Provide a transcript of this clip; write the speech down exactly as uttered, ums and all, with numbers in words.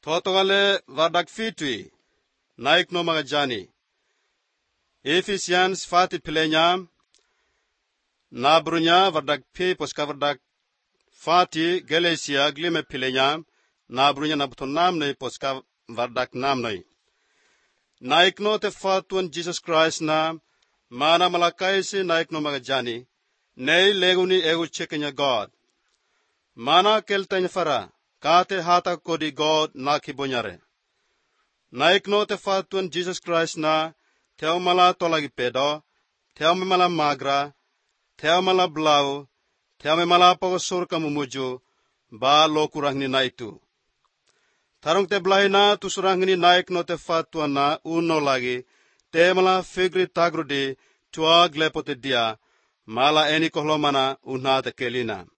Totogale vardak fitwi, naik no magajani. Ephesians fati pilenya, nabrunya vardak pi poska vardak fati Galatia glime pilenya, nabrunya nabuton namne poska vardak namne. Naik no te fatuan Jesus Christ na, mana malakaisi naik no magajani, nei leguni egu chekenya God. Mana keltanya fara, kate hata kodi God na kibonyare. Naik no te fatuan Jesus Christ na, teo mala tolagi pedo, teo me mala magra, teo mala blau, teo me mala pagosur kamumuju, ba lo kurangni na itu. Tarong te blahina tu surangni naik no te fatuan na uno lagi, te mala figri tagrudi tua glepote dia, mala eni kohlomana unha te kelina.